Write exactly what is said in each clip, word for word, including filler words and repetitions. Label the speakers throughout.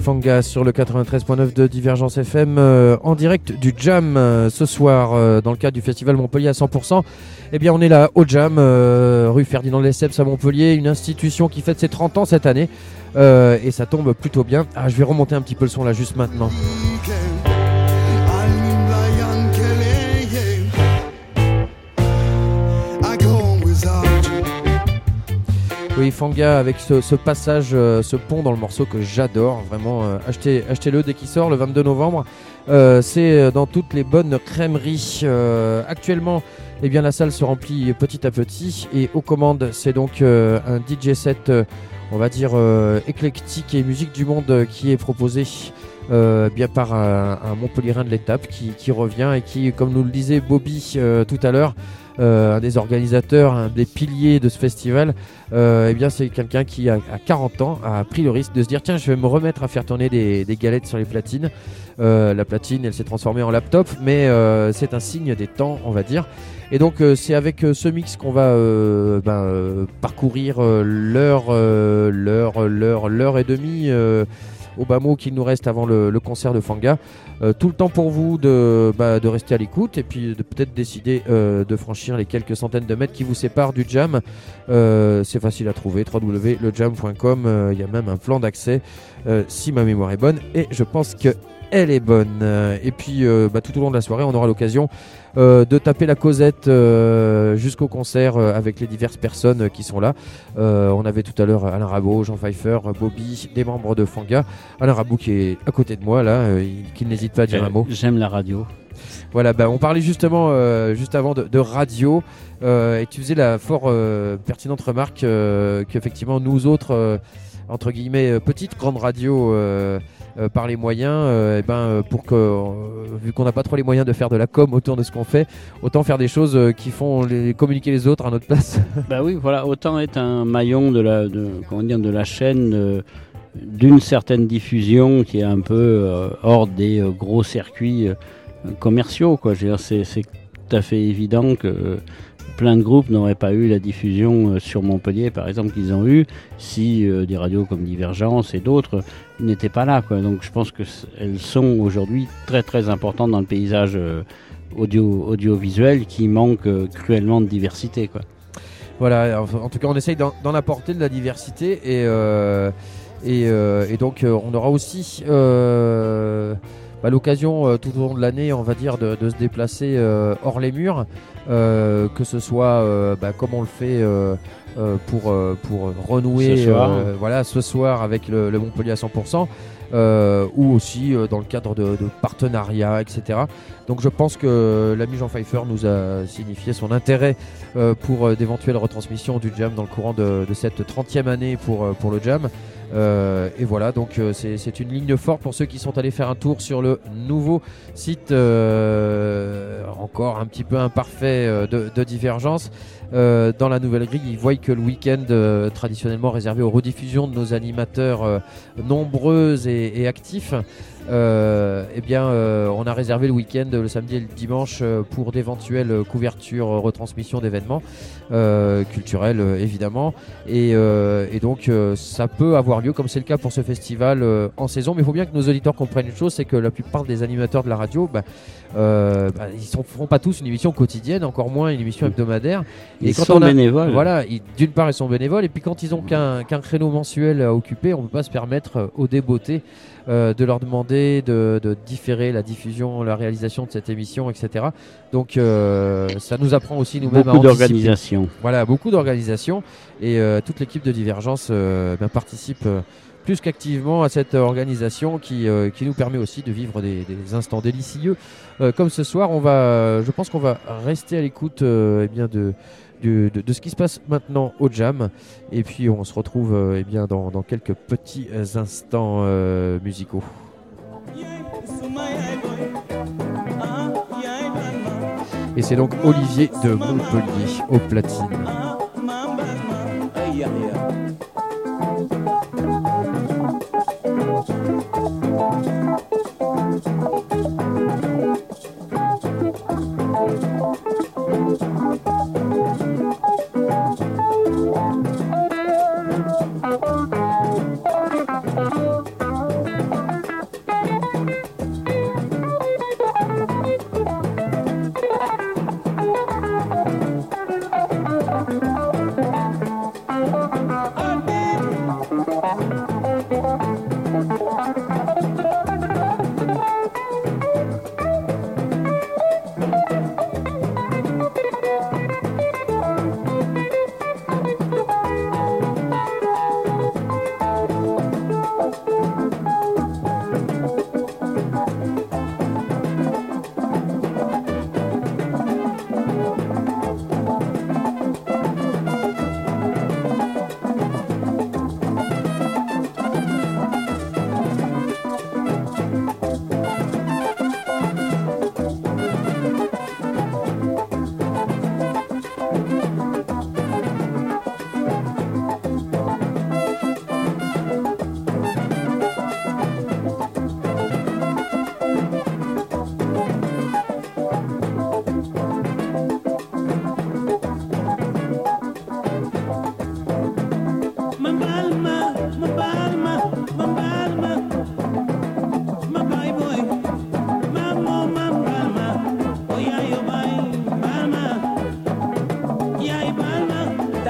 Speaker 1: Fanga sur le quatre-vingt-treize neuf de Divergence F M euh, en direct du Jam euh, ce soir euh, dans le cadre du festival Montpellier à cent pour cent. Eh bien on est là au Jam, euh, rue Ferdinand Lesseps à Montpellier, une institution qui fête ses trente ans cette année euh, et ça tombe plutôt bien. Ah, je vais remonter un petit peu le son là juste maintenant. Oui, Fanga avec ce, ce passage, euh, ce pont dans le morceau que j'adore, vraiment, euh, achetez, achetez-le dès qu'il sort le vingt-deux novembre, euh, c'est dans toutes les bonnes crèmeries. Euh, actuellement, eh bien, la salle se remplit petit à petit et aux commandes, c'est donc euh, un D J set, euh, on va dire, euh, éclectique et musique du monde euh, qui est proposé euh, bien par un, un Montpellierin de l'étape qui, qui revient et qui, comme nous le disait Bobby euh, tout à l'heure, Euh, un des organisateurs, un des piliers de ce festival, euh, eh bien c'est quelqu'un qui à, à quarante ans a pris le risque de se dire tiens, je vais me remettre à faire tourner des, des galettes sur les platines. Euh, la platine, elle s'est transformée en laptop, mais euh, c'est un signe des temps, on va dire. Et donc euh, c'est avec euh, ce mix qu'on va euh, ben, euh, parcourir euh, l'heure, euh, l'heure, l'heure, l'heure et demie. Euh, au bas mot qu'il nous reste avant le, le concert de Fanga. Euh, tout le temps pour vous de, bah, de rester à l'écoute et puis de peut-être décider euh, de franchir les quelques centaines de mètres qui vous séparent du Jam. Euh, c'est facile à trouver, w w w point le jam point com. Il euh, y a même un plan d'accès euh, si ma mémoire est bonne et je pense que elle est bonne. Et puis euh, bah, tout au long de la soirée, on aura l'occasion euh, de taper la causette euh, jusqu'au concert euh, avec les diverses personnes euh, qui sont là. Euh, on avait tout à l'heure Alain Rabot, Jean Pfeiffer, Bobby, des membres de Fanga. Alain Rabot qui est à côté de moi là, euh, qui n'hésite pas à dire
Speaker 2: euh,
Speaker 1: un mot.
Speaker 2: J'aime la radio.
Speaker 1: Voilà, bah, on parlait justement euh, juste avant de, de radio euh, et tu faisais la fort euh, pertinente remarque euh, qu'effectivement nous autres, euh, entre guillemets, petites grandes radios euh, Euh, par les moyens, euh, et ben, euh, pour que, euh, vu qu'on n'a pas trop les moyens de faire de la com autour de ce qu'on fait, autant faire des choses euh, qui font les, communiquer les autres à notre place.
Speaker 2: Bah oui, voilà, autant être un maillon de la, de, comment dire, de la chaîne euh, d'une certaine diffusion qui est un peu euh, hors des euh, gros circuits euh, commerciaux, quoi. Je veux dire, c'est, c'est tout à fait évident que euh, plein de groupes n'auraient pas eu la diffusion euh, sur Montpellier, par exemple, qu'ils ont eu si euh, des radios comme Divergence et d'autres n'étaient pas là, quoi. Donc je pense qu'elles sont aujourd'hui très très importantes dans le paysage euh, audio, audiovisuel qui manque euh, cruellement de diversité, quoi.
Speaker 1: Voilà, en, en tout cas on essaye d'en, d'en apporter de la diversité et, euh, et, euh, et donc euh, on aura aussi euh, bah, l'occasion euh, tout au long de l'année, on va dire, de, de se déplacer euh, hors les murs, euh, que ce soit euh, bah, comme on le fait euh, euh, pour, euh, pour renouer
Speaker 2: ce soir,
Speaker 1: euh, voilà, ce soir avec le, le Montpellier à cent pour cent, euh, ou aussi euh, dans le cadre de, de partenariats, et cetera. Donc je pense que l'ami Jean Pfeiffer nous a signifié son intérêt euh, pour euh, d'éventuelles retransmissions du Jam dans le courant de, de cette trentième année pour, euh, pour le Jam. Euh, et voilà, donc euh, c'est, c'est une ligne forte pour ceux qui sont allés faire un tour sur le nouveau site, euh, encore un petit peu imparfait euh, de, de Divergence. Euh, dans la nouvelle grille, ils voient que le week-end euh, traditionnellement réservé aux rediffusions de nos animateurs euh, nombreux et, et actifs, euh, eh bien, euh, on a réservé le week-end, le samedi et le dimanche, euh, pour d'éventuelles couvertures, euh, retransmissions d'événements euh, culturels, euh, évidemment. Et, euh, et donc, euh, ça peut avoir lieu, comme c'est le cas pour ce festival euh, en saison. Mais il faut bien que nos auditeurs comprennent une chose, c'est que la plupart des animateurs de la radio, bah, euh, bah, ils ne feront pas tous une émission quotidienne, encore moins une émission hebdomadaire.
Speaker 2: Ils
Speaker 1: et quand
Speaker 2: sont
Speaker 1: on a,
Speaker 2: bénévoles.
Speaker 1: Voilà, ils, d'une part, ils sont bénévoles, et puis quand ils ont qu'un, qu'un créneau mensuel à occuper, on ne peut pas se permettre euh, au débeauté euh, de leur demander de, de différer la diffusion, la réalisation de cette émission, et cetera. Donc, euh, ça nous apprend aussi nous-mêmes
Speaker 2: Beaucoup
Speaker 1: à anticiper.
Speaker 2: d'organisation.
Speaker 1: Voilà, beaucoup d'organisation, et euh, toute l'équipe de Divergence euh, ben, participe euh, plus qu'activement à cette organisation qui, euh, qui nous permet aussi de vivre des, des instants délicieux. Euh, comme ce soir, on va, je pense qu'on va rester à l'écoute euh, eh bien de, de, de, de ce qui se passe maintenant au Jam. Et puis on se retrouve euh, eh bien dans, dans quelques petits instants euh, musicaux. Et c'est donc Olivier de Montpellier au platine.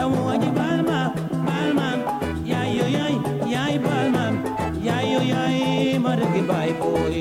Speaker 3: Yamoji balma, balma, yay yo yay, yay balma, yay yo yay, margi bye boy.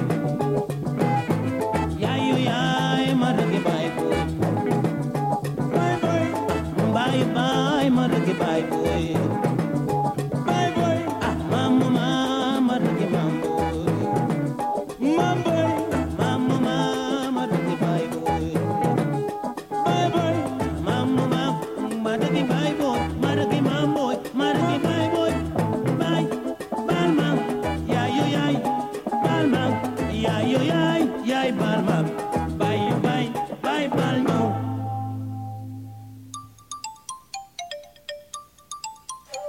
Speaker 3: Yay yo yay, margi bye boy. Bye bye, bye bye, margi bye boy. Bye bye, ah mama, margi mambo. Mambo, mama, margi bye boy. Bye bye, mama. Maragi bye boy, maragi mam boy, maragi bye boy, bye, balmam, yay yo yay, balmam, yay yo yay, yay balmam, bye bye, bye balmam.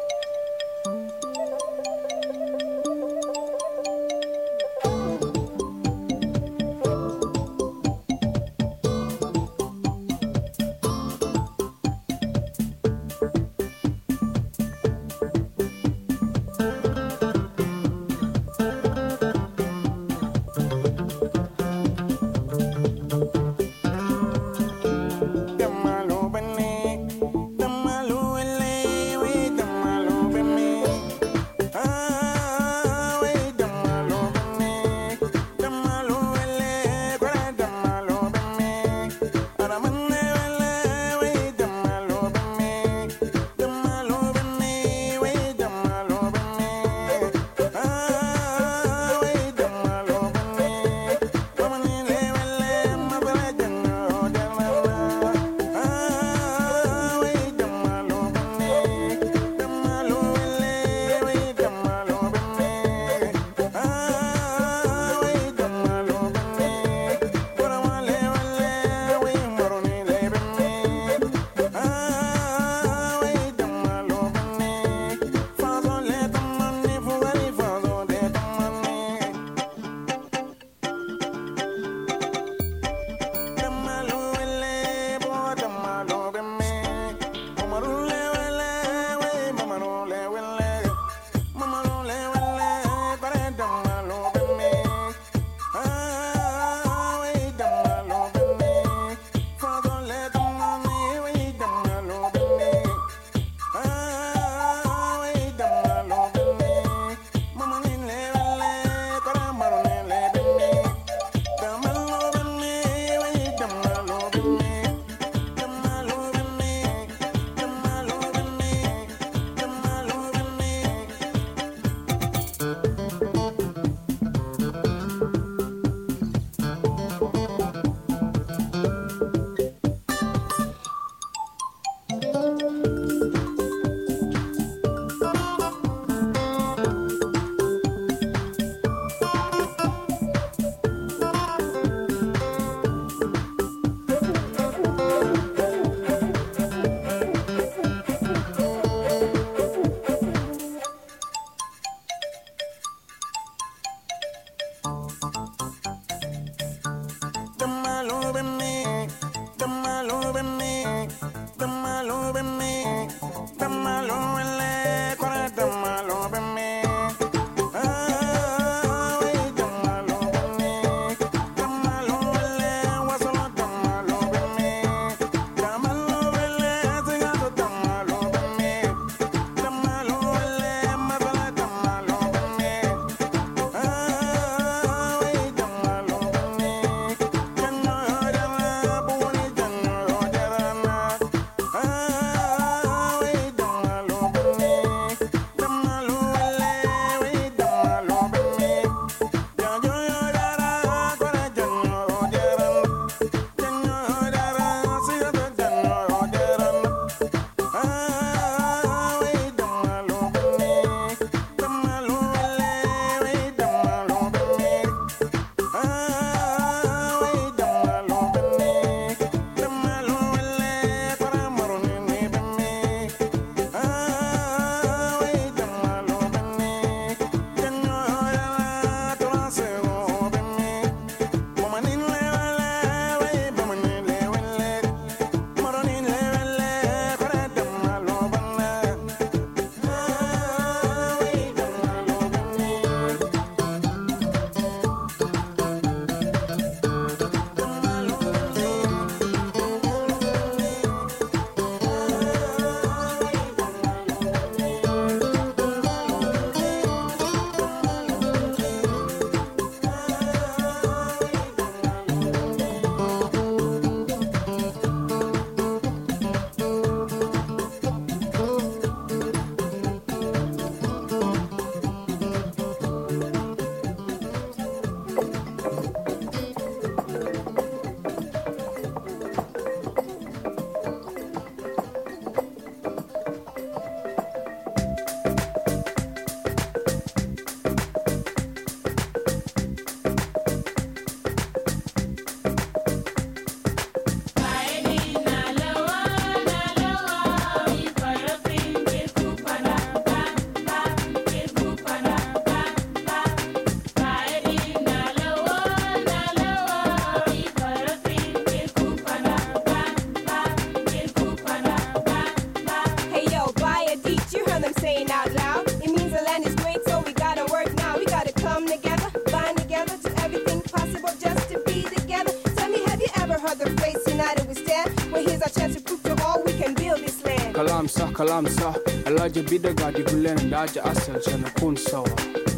Speaker 4: our chance to prove to all we can build this land.
Speaker 5: Kalam sa, kalam sa, alaja bidaga di gulen daja asal chana kun sawa.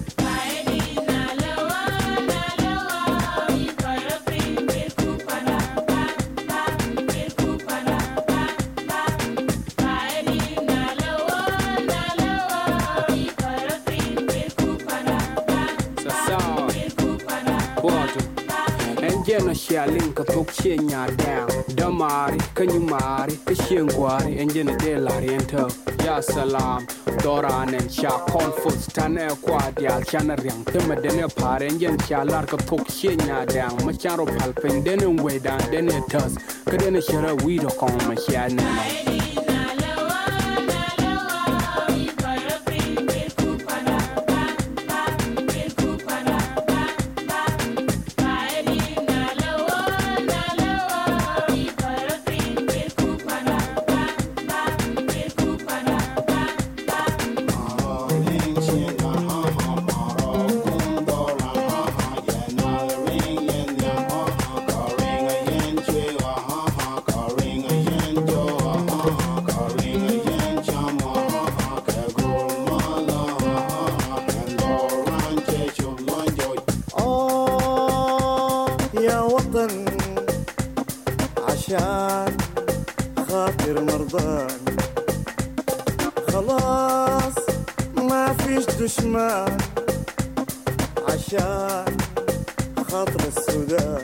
Speaker 5: Shaling ka tok nya down damari kanyumari ka shengwari enjene de la riento ya salam doran en sha confus tane kwa dia chana riang tema dene pare enjen shalar ka tok nya down ma charo palpen dene we dan dene tas ka dene shara we do kon ma shane
Speaker 6: دشمن عشان خاطر السودان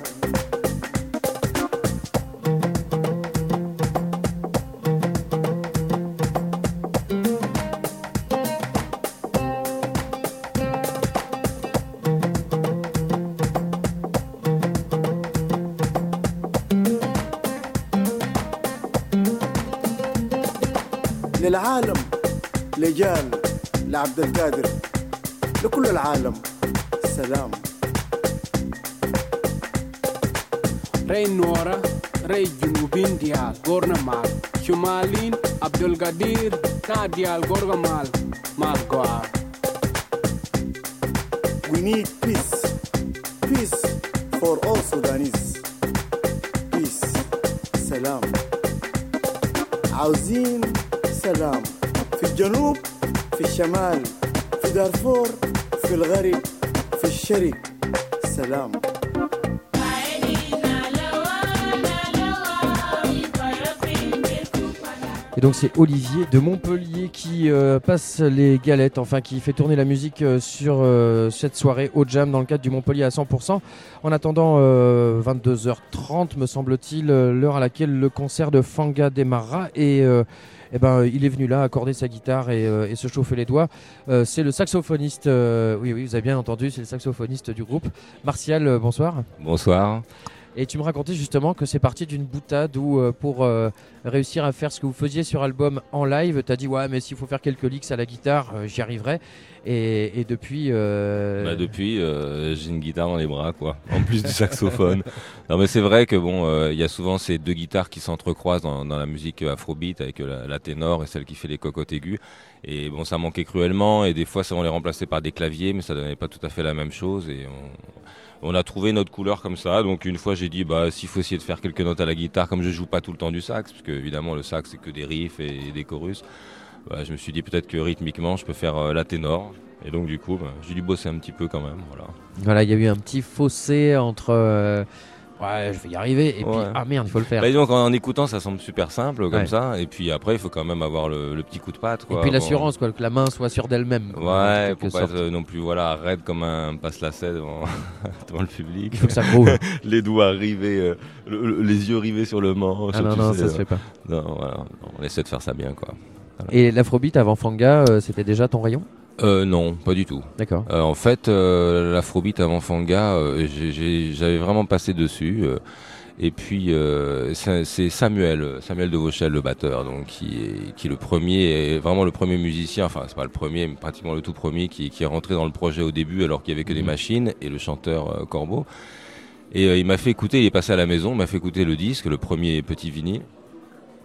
Speaker 6: للعالم لجال لعبد القادر لكل العالم سلام
Speaker 5: ري نورا ري جنوبين ديال غورنا مال شمالين عبد القادر نا ديال غورغا مال مال غوار.
Speaker 6: We need peace peace for all Sudanese peace سلام عاوزين سلام في الجنوب في الشمال في دارفور في الغرب في الشرق سلام.
Speaker 1: Et donc c'est Olivier de Montpellier qui euh, passe les galettes, enfin qui fait tourner la musique euh, sur euh, cette soirée au Jam dans le cadre du Montpellier à cent pour cent. En attendant euh, vingt-deux heures trente me semble-t-il, euh, l'heure à laquelle le concert de Fanga démarrera et euh, eh ben, il est venu là accorder sa guitare et, euh, et se chauffer les doigts. Euh, c'est le saxophoniste, euh, oui oui vous avez bien entendu, c'est le saxophoniste du groupe. Martial, euh, bonsoir.
Speaker 7: Bonsoir.
Speaker 1: Et tu me racontais justement que c'est parti d'une boutade où euh, pour euh, réussir à faire ce que vous faisiez sur album en live, t'as dit ouais mais s'il faut faire quelques licks à la guitare, euh, j'y arriverai. Et, et depuis... Euh...
Speaker 7: Bah depuis, euh, j'ai une guitare dans les bras quoi, en plus du saxophone. Non mais c'est vrai que bon, il euh, y a souvent ces deux guitares qui s'entrecroisent dans, dans la musique afrobeat avec la, la ténor et celle qui fait les cocottes aiguës. Et bon, ça manquait cruellement et des fois ça on les remplaçait par des claviers, mais ça donnait pas tout à fait la même chose et on... On a trouvé notre couleur comme ça, donc une fois j'ai dit bah s'il faut essayer de faire quelques notes à la guitare, comme je joue pas tout le temps du sax, parce que évidemment le sax c'est que des riffs et des chorus, bah, je me suis dit peut-être que rythmiquement je peux faire euh, la ténor, et donc du coup bah, j'ai dû bosser un petit peu quand même, voilà.
Speaker 1: Voilà, il y a eu un petit fossé entre euh, ouais je vais y arriver et ouais. Puis ah merde il faut le faire.
Speaker 7: Bah, donc en, en écoutant ça semble super simple comme
Speaker 1: ouais.
Speaker 7: ça, et puis après il faut quand même avoir le, le petit coup de patte quoi.
Speaker 1: Et puis
Speaker 7: bon.
Speaker 1: l'assurance quoi, que la main soit sûre d'elle-même.
Speaker 7: Ouais, pour pas être non plus voilà raide comme un passe-lacet devant, devant le public.
Speaker 1: Il faut que ça prouve.
Speaker 7: Les doigts rivés, euh, le, le, les yeux rivés sur le manche.
Speaker 1: Ah non non
Speaker 7: sais,
Speaker 1: ça
Speaker 7: euh,
Speaker 1: se fait pas.
Speaker 7: Non voilà, non, on essaie de faire ça bien quoi. Voilà.
Speaker 1: Et l'afrobeat avant Fanga, euh, c'était déjà ton rayon ?
Speaker 7: Euh, non, pas du tout.
Speaker 1: D'accord.
Speaker 7: Euh, en fait, euh, l'afrobeat avant Fanga, euh, j'ai, j'ai, j'avais vraiment passé dessus. Euh, et puis euh, c'est, c'est Samuel, Samuel de Vauchel, le batteur, donc qui est, qui est le premier, est vraiment le premier musicien. Enfin, c'est pas le premier, mais pratiquement le tout premier qui, qui est rentré dans le projet au début, alors qu'il y avait que des machines, et le chanteur euh, Corbeau. Et euh, il m'a fait écouter. Il est passé à la maison, il m'a fait écouter le disque, le premier petit vinyle.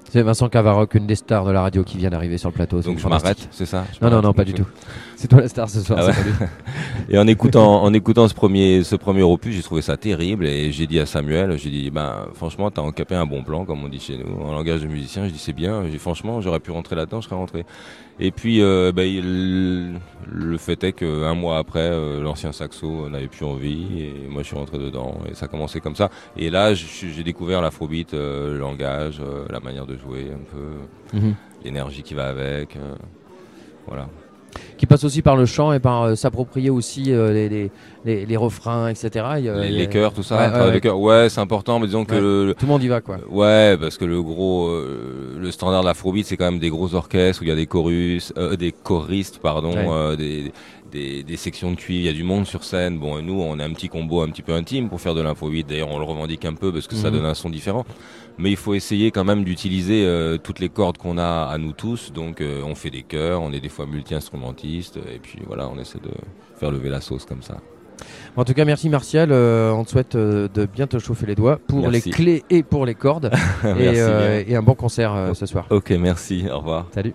Speaker 1: C'est Vincent Cavaroc, une des stars de la radio qui vient d'arriver sur le plateau.
Speaker 7: Donc
Speaker 1: c'est
Speaker 7: je
Speaker 1: fantastique.
Speaker 7: m'arrête, c'est ça je
Speaker 1: Non, non,
Speaker 7: m'arrête,
Speaker 1: non, pas
Speaker 7: donc,
Speaker 1: du tout. C'est toi la star ce soir.
Speaker 7: Ah
Speaker 1: c'est
Speaker 7: ouais.
Speaker 1: pas lui.
Speaker 7: Et en écoutant, en écoutant ce premier, ce premier opus, j'ai trouvé ça terrible et j'ai dit à Samuel, j'ai dit, ben, franchement, t'as encapé un bon plan, comme on dit chez nous, en langage de musicien. Je dis, c'est bien. J'ai dit, franchement, j'aurais pu rentrer là-dedans, je serais rentré. Et puis, euh, ben, il- le fait est qu'un mois après, euh, l'ancien saxo n'avait plus envie et moi, je suis rentré dedans et ça a commencé comme ça. Et là, je- j'ai découvert l'afrobeat, euh, le langage, euh, la manière de jouer, un peu,
Speaker 1: Mhm.
Speaker 7: l'énergie qui va avec, euh, voilà.
Speaker 1: Qui passe aussi par le chant et par euh, s'approprier aussi euh, les, les, les, les refrains, et cetera. Il y a-
Speaker 7: Les,
Speaker 1: il y a-
Speaker 7: les chœurs, tout ça,
Speaker 1: Ouais, ouais,
Speaker 7: travail
Speaker 1: ouais.
Speaker 7: de chœur. Ouais, c'est important, mais disons que
Speaker 1: Ouais.
Speaker 7: le,
Speaker 1: Tout le monde y va, quoi.
Speaker 7: ouais, parce que le gros, euh, le standard de l'afrobeat, c'est quand même des gros orchestres où il y a des chorus, euh, des choristes, pardon,
Speaker 1: Ouais.
Speaker 7: euh, des, des, des sections de cuivre, il y a du monde sur scène. Bon, et nous, on a un petit combo un petit peu intime pour faire de l'afrobeat. D'ailleurs, on le revendique un peu parce que ça
Speaker 1: Mhm.
Speaker 7: donne un son différent. Mais il faut essayer quand même d'utiliser euh, toutes les cordes qu'on a à nous tous. Donc, euh, on fait des chœurs, on est des fois multi-instrumentistes, et puis voilà, on essaie de faire lever la sauce comme ça.
Speaker 1: En tout cas, merci Martial. Euh, on te souhaite euh, de bien te chauffer les doigts pour
Speaker 7: Merci.
Speaker 1: les clés et pour les cordes. et,
Speaker 7: Merci
Speaker 1: euh,
Speaker 7: bien.
Speaker 1: et un bon concert euh, ce soir.
Speaker 7: Ok, merci, au revoir.
Speaker 1: Salut.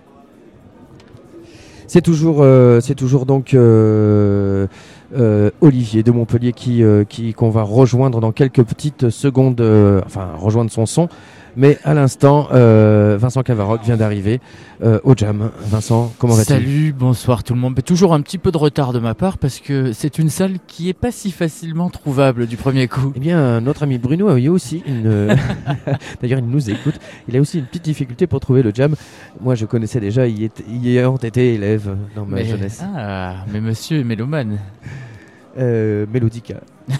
Speaker 1: C'est toujours, euh, c'est toujours donc euh, euh, Olivier de Montpellier qui, euh, qui qu'on va rejoindre dans quelques petites secondes, euh, enfin rejoindre son son. Mais à l'instant, euh, Vincent Cavaroc vient d'arriver euh, au Jam. Vincent, comment vas-tu ?
Speaker 8: Salut, bonsoir tout le monde. Mais toujours un petit peu de retard de ma part parce que c'est une salle qui est pas si facilement trouvable du premier coup.
Speaker 1: Eh bien, notre ami Bruno a eu aussi une. D'ailleurs, il nous écoute. Il a aussi une petite difficulté pour trouver le Jam. Moi, je connaissais déjà y, est... y ayant été élève dans ma
Speaker 8: mais,
Speaker 1: jeunesse.
Speaker 8: Ah, mais monsieur est mélomane.
Speaker 1: Euh, Mélodica.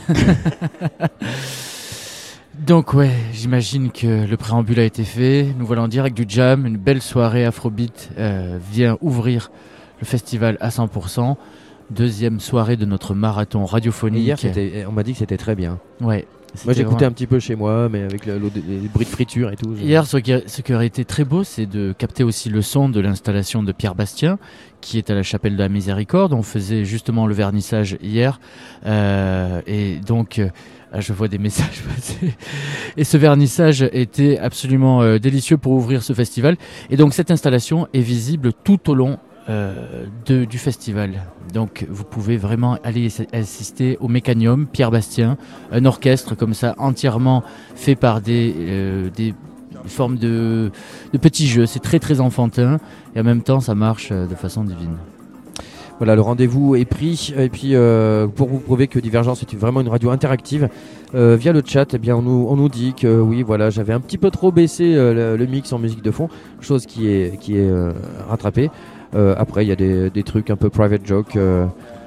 Speaker 8: Donc ouais, j'imagine que le préambule a été fait. Nous voilà en direct du Jam. Une belle soirée Afrobeat euh, vient ouvrir le festival à cent pour cent. Deuxième soirée de notre marathon
Speaker 1: Et
Speaker 8: radiophonique.
Speaker 1: hier, c'était... on m'a dit que c'était très bien.
Speaker 8: Ouais.
Speaker 1: Moi,
Speaker 8: c'était
Speaker 1: j'écoutais
Speaker 8: vraiment-
Speaker 1: un petit peu chez moi, mais avec le- l'eau- les bruits de friture et tout. je-
Speaker 8: Hier, ce qui, ce qui aurait été très beau, c'est de capter aussi le son de l'installation de Pierre Bastien, qui est à la chapelle de la Miséricorde. On faisait justement le vernissage hier. Euh, et donc, euh, je vois des messages passer. Et ce vernissage était absolument euh, délicieux pour ouvrir ce festival. Et donc, cette installation est visible tout au long euh, de, du festival. Donc, vous pouvez vraiment aller assister au Mécanium, Pierre Bastien, un orchestre comme ça, entièrement fait par des, euh, des formes de, de petits jeux. C'est très très enfantin et en même temps ça marche euh, de façon divine.
Speaker 1: Voilà, le rendez-vous est pris. Et puis, euh, pour vous prouver que Divergence est vraiment une radio interactive, euh, via le chat, eh bien, on nous, on nous dit que oui, voilà, j'avais un petit peu trop baissé euh, le, le mix en musique de fond, chose qui est, qui est euh, rattrapée. Euh, après, il y a des, des trucs un peu private joke. euh,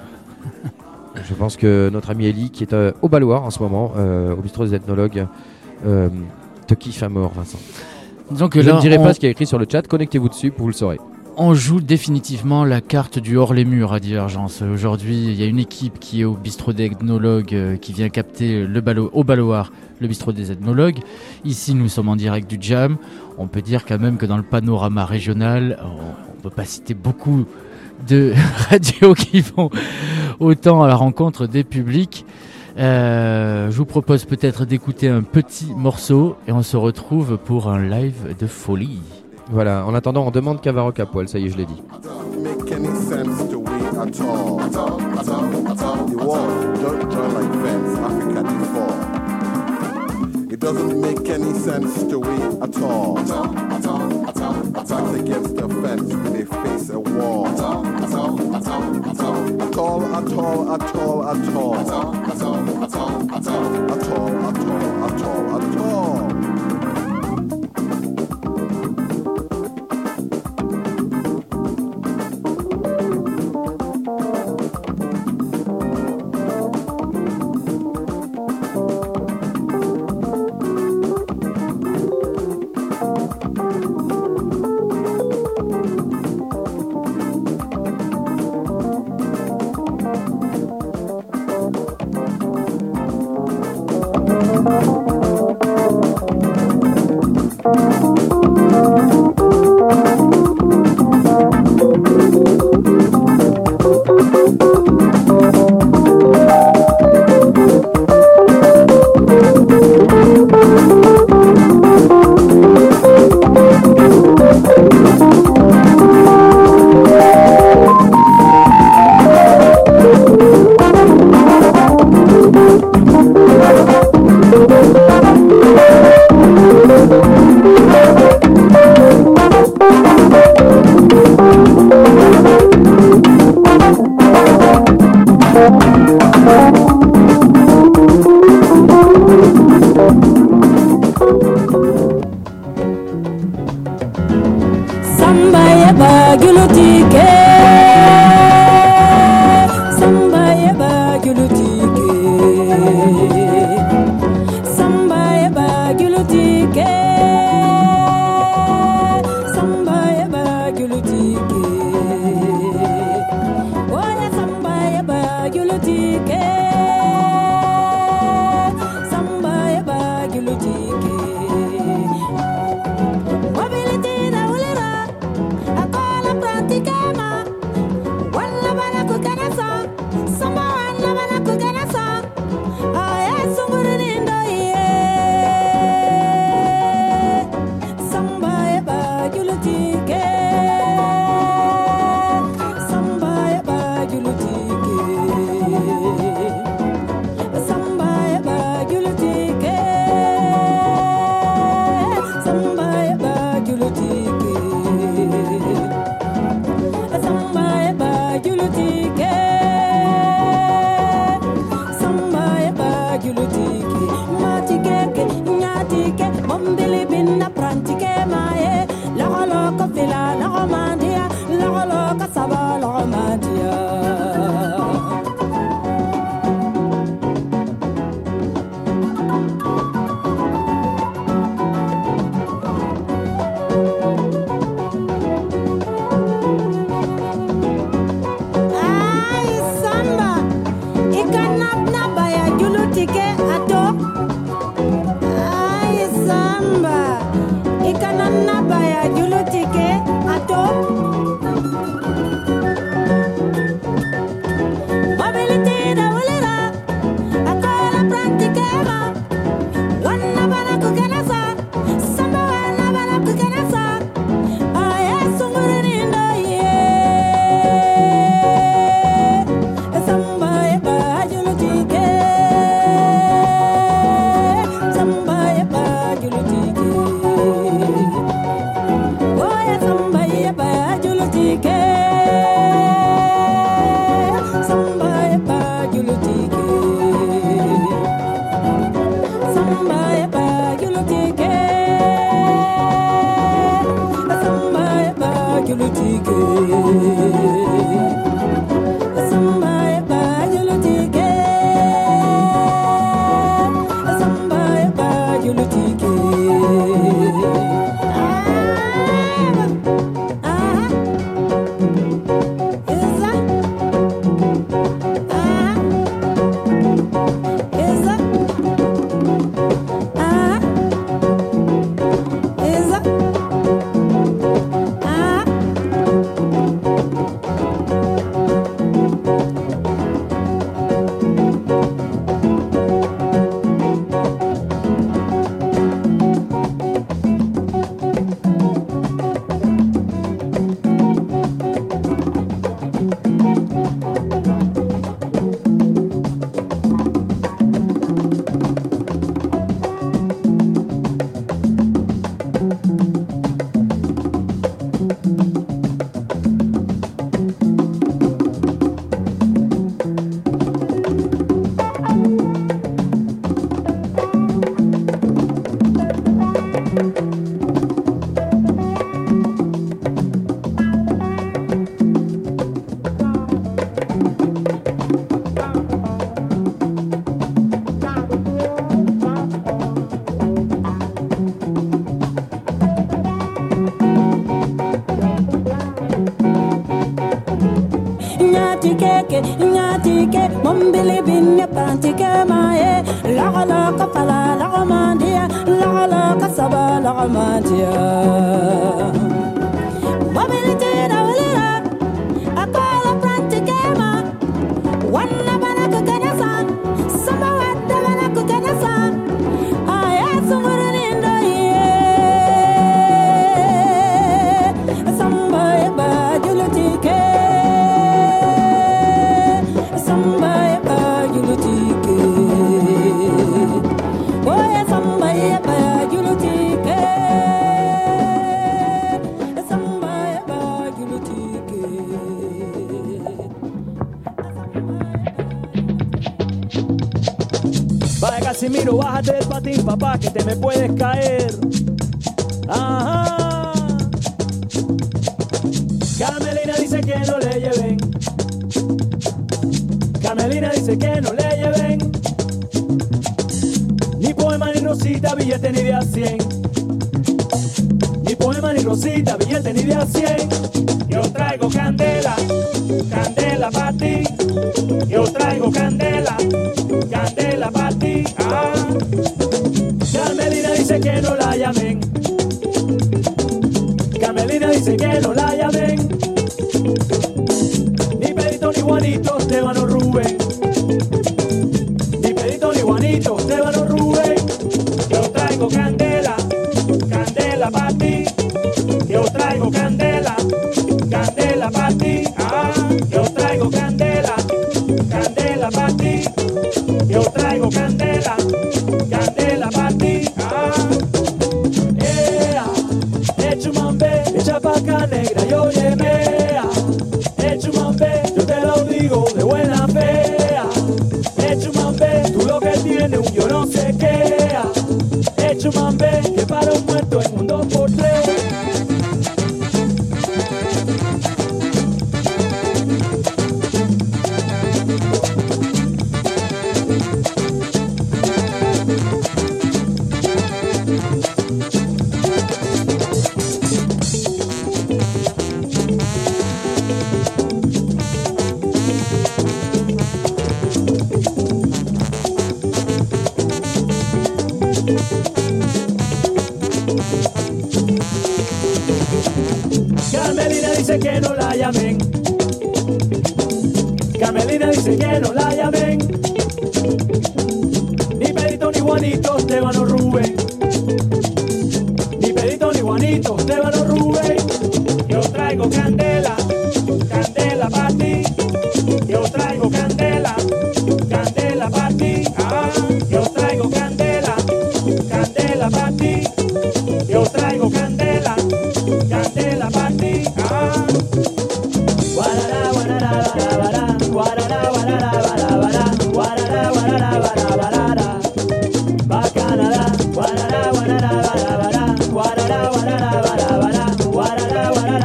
Speaker 1: je pense que notre ami Ellie, qui est euh, au Baloir en ce moment, euh, au bistrot des ethnologues, euh, te kiffe à mort, Vincent.
Speaker 8: Donc
Speaker 1: Je
Speaker 8: là,
Speaker 1: ne dirai
Speaker 8: on,
Speaker 1: pas ce qu'il y a écrit sur le chat, connectez-vous dessus, vous le saurez.
Speaker 8: on joue définitivement la carte du hors les murs à Divergence. Aujourd'hui, il y a une équipe qui est au bistrot des ethnologues euh, qui vient capter le balo- au Baloir le bistrot des ethnologues. Ici, nous sommes en direct du Jam. On peut dire quand même que dans le panorama régional, on ne peut pas citer beaucoup de radios qui vont autant à la rencontre des publics. Euh, je vous propose peut-être d'écouter un petit morceau et on se retrouve pour un live de folie.
Speaker 1: Voilà, en attendant, on demande Cavaroc à poil, ça y est, je l'ai dit.
Speaker 9: Make any sense to we at all. The world don't join like fence, Africa the fall. It doesn't make any sense to we at all. Attacks against the fence, they face a wall. At all, at all, at all, at all. At all, at all, at all, at all.
Speaker 10: julutike. Samba ba julutike. Samba ba julutike. Samba ba julutike. Samba ba julutike. Samba ba julutike. Nyatike, nyatike, mombili binya pantike mae, la la kapala la mandia, la la kasaba la mandia. Mobility na walira, akola pantike ma, wanna bana kukanasa, sama wada bana kukanasa, aya sumurindo ye, samba ba julutike.
Speaker 11: Vaya Casimiro, bájate del patín, papá, que te me puedes caer. Ajá. Carmelina dice que no le lleven. Carmelina dice que no le lleven ni poema ni rosita, billete ni de a cien. Ni poema ni rosita, billete ni de a cien. Yo traigo candela, candela para ti. Yo traigo candela, candela para ti. Ah. Carmelina dice que no la llamen. Carmelina dice que no la llamen. Ni Pedrito ni Juanito, Esteban o Rubén. Ni Pedrito ni Juanito, Esteban o Rubén. Yo traigo candela, candela para ti. Yo traigo candela, candela para ti. Ah, yo traigo candela, candela para ti. Yo traigo candela, candela para ti. Ah, ea, echa un mambe, echa pa' acá negra, yo llemea. Echa un mambe, yo te lo digo de buena fea. Echa un mambe, tú lo que tienes un yo no sé qué. Echa un mambe, que para un muerto en un dos por tres. Carmelina dice que no la llamen. Carmelina dice que no la llamen. Ni Pedrito ni Juanito, Esteban o Rubén. Ni Pedrito ni Juanito, Esteban o Rubén. Yo traigo candela, candela para ti. Yo traigo candela, candela para ti. Ah, yo traigo candela, candela para ti. Yo traigo candela, candela para ti. Ah.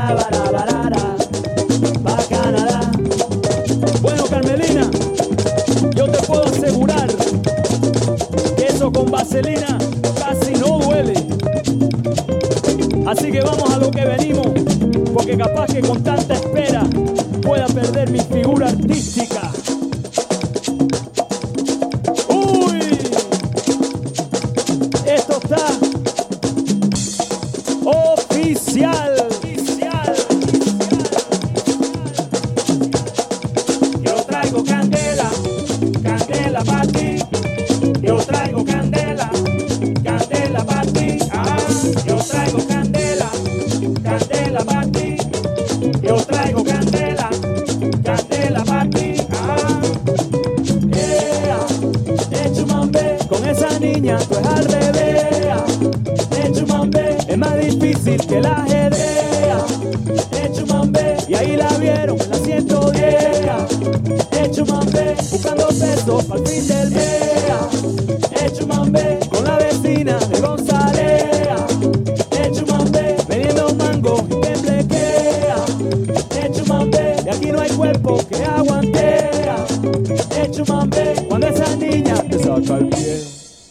Speaker 11: Rabarabarara, pa' Canadá. Bueno, Carmelina, yo te puedo asegurar que eso con vaselina casi no duele. Así que vamos a lo que venimos, porque capaz que con tanta espera pueda perder mi figura artística. ¡Uy! Esto está oficial. Yo traigo candela, candela para ti. Yo traigo candela, candela para ti. Ah, yo traigo candela, candela para ti. Yo traigo candela, candela para ti. Ah, yeah. Echumambe, con esa niña tú es al revés. Echumambe, es más difícil que la ajedrea. Echumambe, y ahí la vieron en la ciento diez. Echumambe, buscando pesos para el fin del mes. Echumambe, con la vecina de Gonzálea. Echumambe, vendiendo mango y que blequea. Echumambe, y aquí no hay cuerpo que aguantea. Echumambe, cuando esa niña te saca el pie.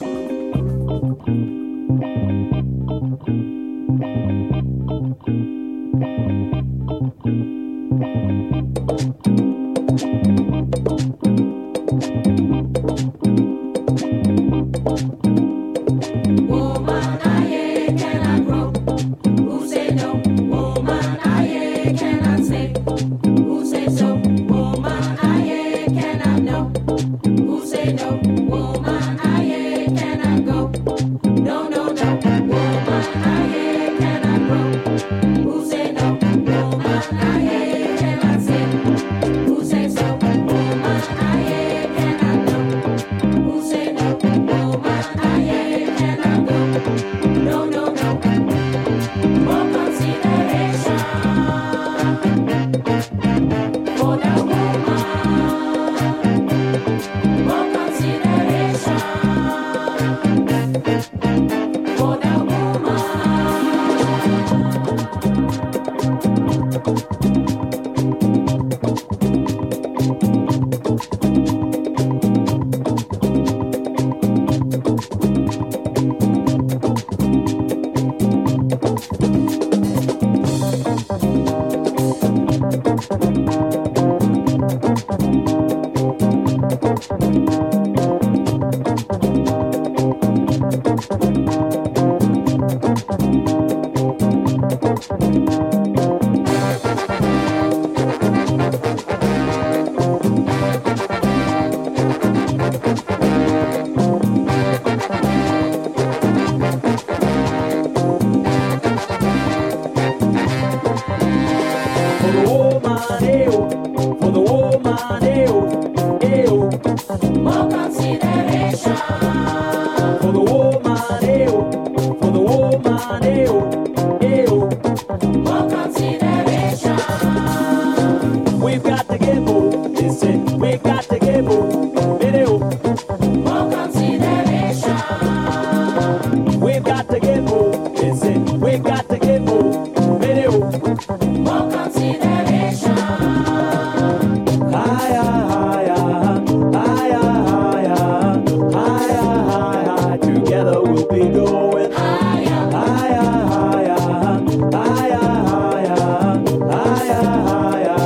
Speaker 10: Woman, I cannot grow. Who say no? Woman, I cannot say. Who say so? Woman, I cannot know. Who say no? Woman, I cannot go. No, no, no. Woman, I cannot grow. Who say no? Woman, I cannot say. Who say so? Woman, I cannot know. Who say no? Woman, I cannot go. No, no, no. More consideration for the woman. More consideration for the woman.
Speaker 11: For the woman, ew. For the woman, ew. Ew.
Speaker 10: More consideration
Speaker 11: For the woman, ew. For the woman, ew. Ew.
Speaker 10: more consideration
Speaker 11: We've got to get moved. Listen, we've got to get moved. Ew.
Speaker 10: more consideration
Speaker 11: We've got to get moved. Listen, we've got to get moved. Ew.
Speaker 10: more consideration
Speaker 11: Higher, higher, higher, higher, higher, higher. Together we'll be going
Speaker 10: higher,
Speaker 11: higher, higher, higher, higher, higher, higher.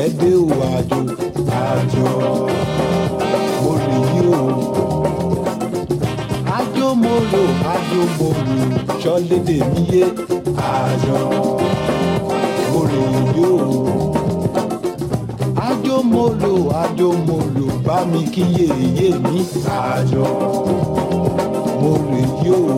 Speaker 12: pẹ́ dé o àjò àjò mo lè yí o. Àjò mo lò àjò mo lò ṣọ́lédè mi yé àjò mo lè yí o. Àjò mo lò àjò mo lò bá mi kí yèyé mi àjò mo lè yí o.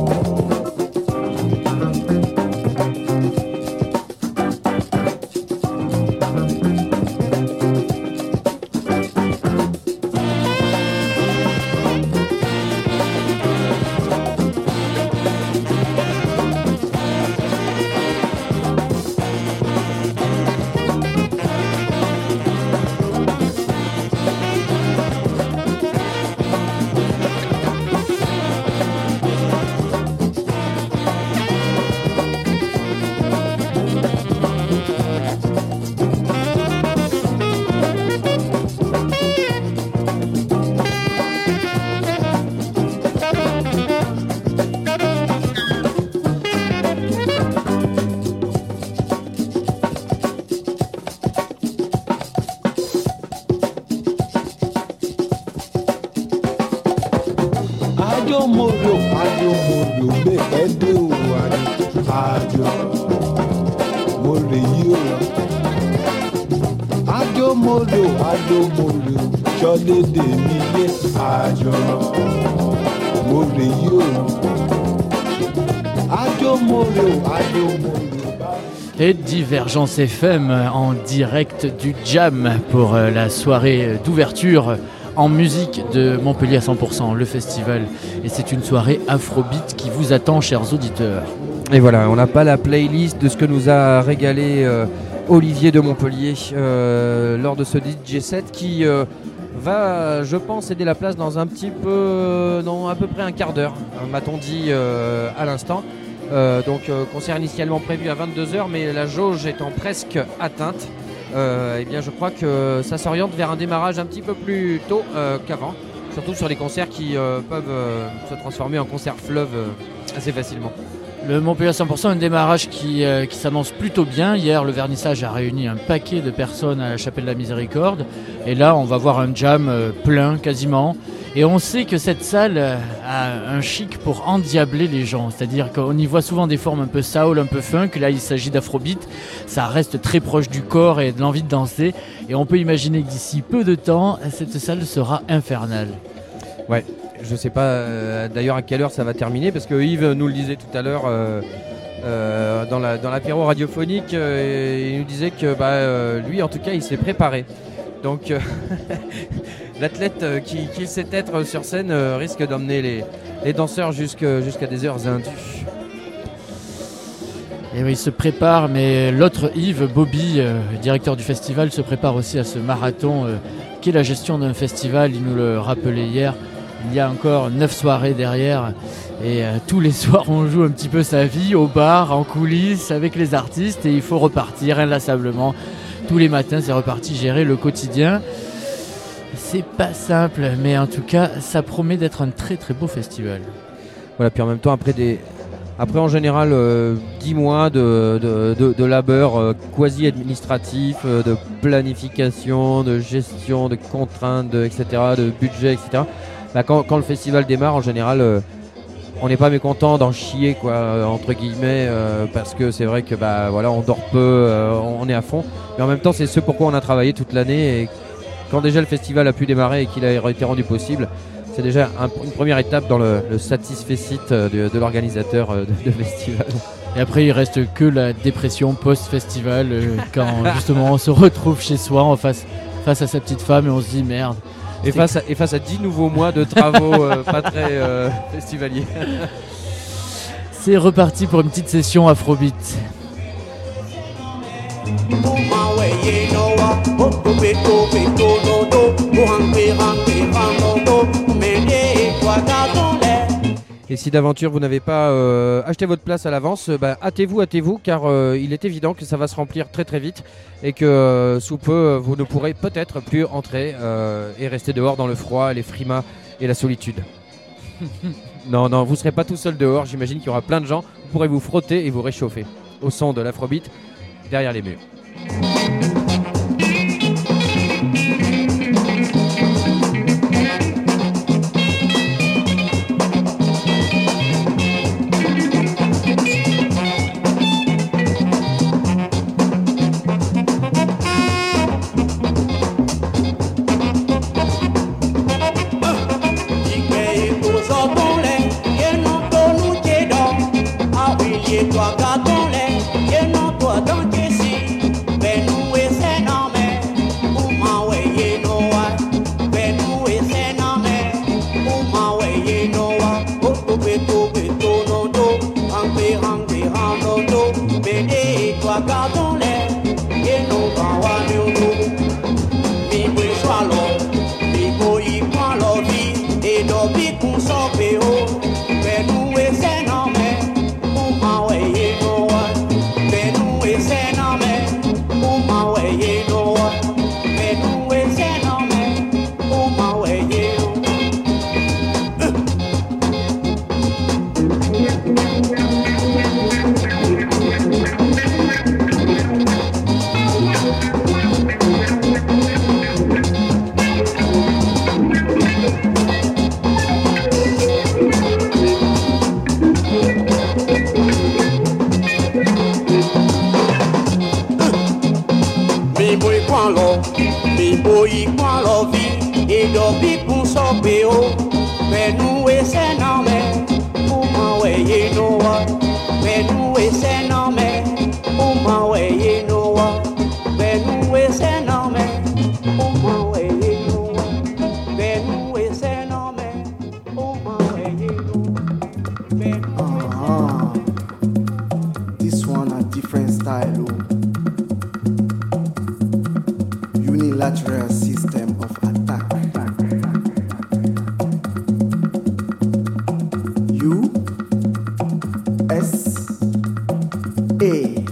Speaker 12: Àjò mo lò àjò mo lò gbé pẹ́ dé o àjò mo lè yí o. Àjò mo lò àjò mo lò ṣọ́lédè mi yé àjò mo lè yí o. Àjò mo lò àjò mo lò bá.
Speaker 8: Et Divergence F M en direct du Jam pour euh, la soirée d'ouverture en musique de Montpellier à cent pour cent, le festival. Et c'est une soirée Afrobeat qui vous attend, chers auditeurs.
Speaker 1: Et voilà, on n'a pas la playlist de ce que nous a régalé euh, Olivier de Montpellier euh, lors de ce D J set qui euh, va, je pense, céder la place dans un petit peu, dans à peu près un quart d'heure, hein, m'a-t-on dit euh, à l'instant. Euh, donc euh, concert initialement prévu à vingt-deux heures, mais la jauge étant presque atteinte, euh, eh bien je crois que ça s'oriente vers un démarrage un petit peu plus tôt euh, qu'avant, surtout sur les concerts qui euh, peuvent euh, se transformer en concert fleuve euh, assez facilement.
Speaker 8: Le Montpellier à cent pour cent, un démarrage qui, euh, qui s'annonce plutôt bien. Hier, le vernissage a réuni un paquet de personnes à la Chapelle de la Miséricorde. Et là, on va voir un jam euh, plein quasiment. Et on sait que cette salle euh, a un chic pour endiabler les gens. C'est-à-dire qu'on y voit souvent des formes un peu soul, un peu funk. Là, il s'agit d'afrobeat. Ça reste très proche du corps et de l'envie de danser. Et on peut imaginer que d'ici peu de temps, cette salle sera infernale.
Speaker 1: Ouais. Je sais pas euh, d'ailleurs à quelle heure ça va terminer, parce que Yves nous le disait tout à l'heure euh, euh, dans la dans l'apéro radiophonique, euh, il nous disait que bah, euh, lui en tout cas il s'est préparé. Donc euh, l'athlète euh, qui, qui sait être sur scène euh, risque d'emmener les, les danseurs jusque, jusqu'à des heures indues.
Speaker 8: Et oui, il se prépare, mais l'autre Yves, Bobby, euh, directeur du festival, se prépare aussi à ce marathon euh, qui est la gestion d'un festival. Il nous le rappelait hier. Il y a encore neuf soirées derrière et euh, tous les soirs on joue un petit peu sa vie au bar, en coulisses, avec les artistes, et il faut repartir inlassablement. Tous les matins c'est reparti, gérer le quotidien. C'est pas simple, mais en tout cas ça promet d'être un très très beau festival.
Speaker 1: Voilà, puis en même temps après des... Après en général euh, dix mois de, de, de, de labeur euh, quasi-administratif, euh, de planification, de gestion, de contraintes, de, et cetera, de budget, et cetera. Bah, quand, quand le festival démarre, en général, euh, on n'est pas mécontent d'en chier, quoi, euh, entre guillemets, euh, parce que c'est vrai que bah voilà, on dort peu, euh, on est à fond. Mais en même temps, c'est ce pourquoi on a travaillé toute l'année. Et quand déjà le festival a pu démarrer et qu'il a été rendu possible, c'est déjà un, une première étape dans le, le satisfecit de, de l'organisateur de, de festival.
Speaker 8: Et après, il reste que la dépression post-festival, euh, quand justement on se retrouve chez soi en face, face à sa petite femme et on se dit merde.
Speaker 1: Et face, à, et face à dix nouveaux mois de travaux euh, pas très euh, festivaliers.
Speaker 8: C'est reparti pour une petite session Afrobeat. Et si d'aventure vous n'avez pas euh, acheté votre place à l'avance, bah, hâtez-vous, hâtez-vous, car euh, il est évident que ça va se remplir très très vite et que euh, sous peu vous ne pourrez peut-être plus entrer euh, et rester dehors dans le froid, les frimas et la solitude. Non, non, vous ne serez pas tout seul dehors, j'imagine qu'il y aura plein de gens, vous pourrez vous frotter et vous réchauffer au son de l'Afrobeat derrière les murs.
Speaker 6: Uh-huh. This one a different style, oh. Unilateral system of attack. U S A.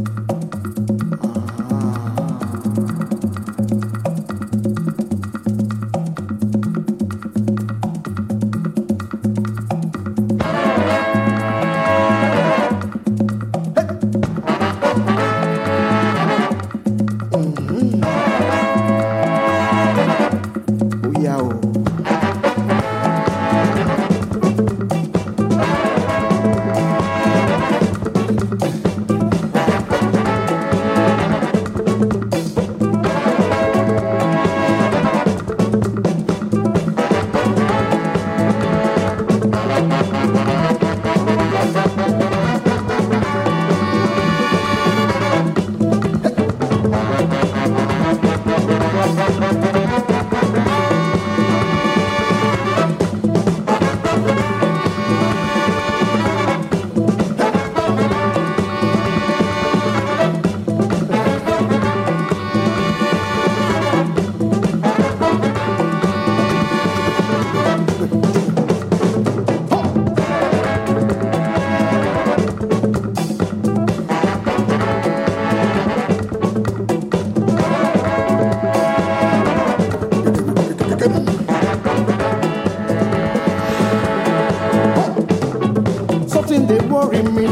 Speaker 6: Something they worry me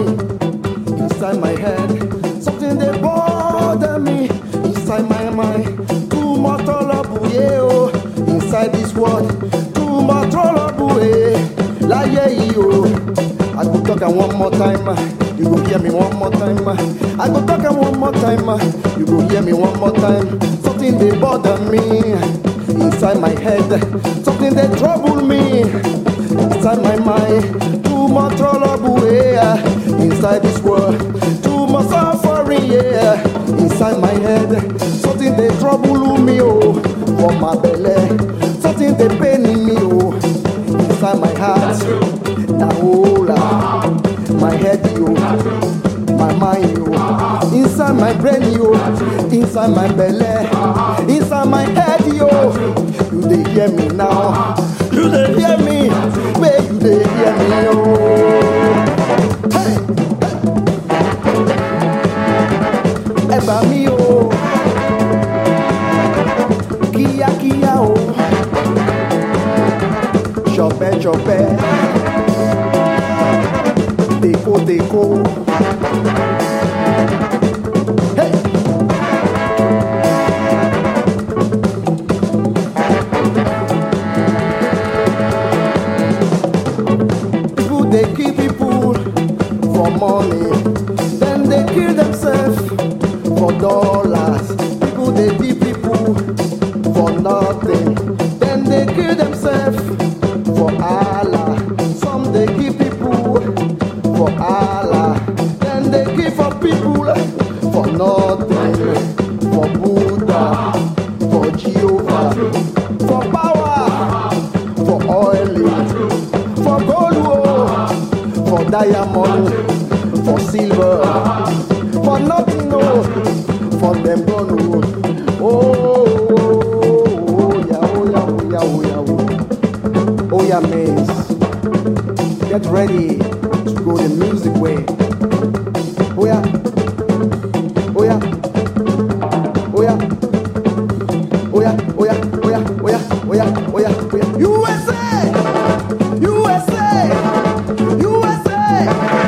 Speaker 6: inside my head. Something they bother me inside my mind. Too much trouble, yeah, oh, inside this world. Too much trouble, eh, like yeah, yo. I go talk and one more time, you go hear me one more time. I go talk and one more time, you go hear me one more time. Something they bother me inside my head. Something they trouble me inside my mind. Too much trouble, yeah, inside this world. Too much suffering, yeah, inside my head. Something they trouble me, oh, for my belly. Something they pain me, oh, inside my heart. Now, oh, la, my head, yo, my mind, yo, inside my brain, yo, inside my belly, inside my head, yo. You they hear me now? You they hear me? Where you they hear me, oh? Hey, hey, eba mi, oh, kia kia, oh, chope chope, deco deco. Hey. People they kill people for money, then they kill themselves for dollars. People they kill people for nothing, then they kill themselves for Allah. Some they kill people for Allah, then they kill for people for nothing, for Buddha, for Jehovah, for power, for oil, for gold, for diamond, for silver, for nothing, no, for them gone. Oh, oh, oh, yeah, oh, yeah, oh, yeah, oh, yeah, oh, oh, yeah, mates, get ready to go the music way. Oh, yeah, oh, yeah, oh, yeah, oh, yeah, oh, yeah, oh, yeah, oh, yeah, oh, yeah, oh, yeah, oh, yeah, U S A, U S A, U S A.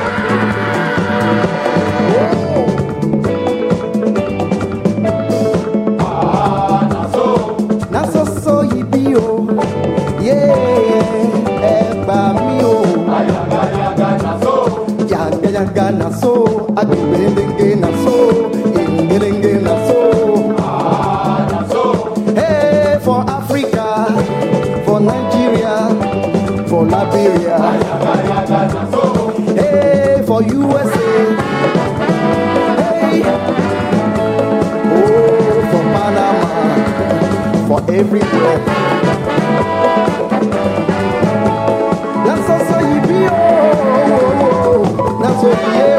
Speaker 6: Na so, agulenge na so, ingelenge na so, ah na so. Hey, for Africa, for Nigeria, for Liberia, na so. Hey, for U S A, hey, oh, for Panama, for everywhere. That's also you be oh. yeah.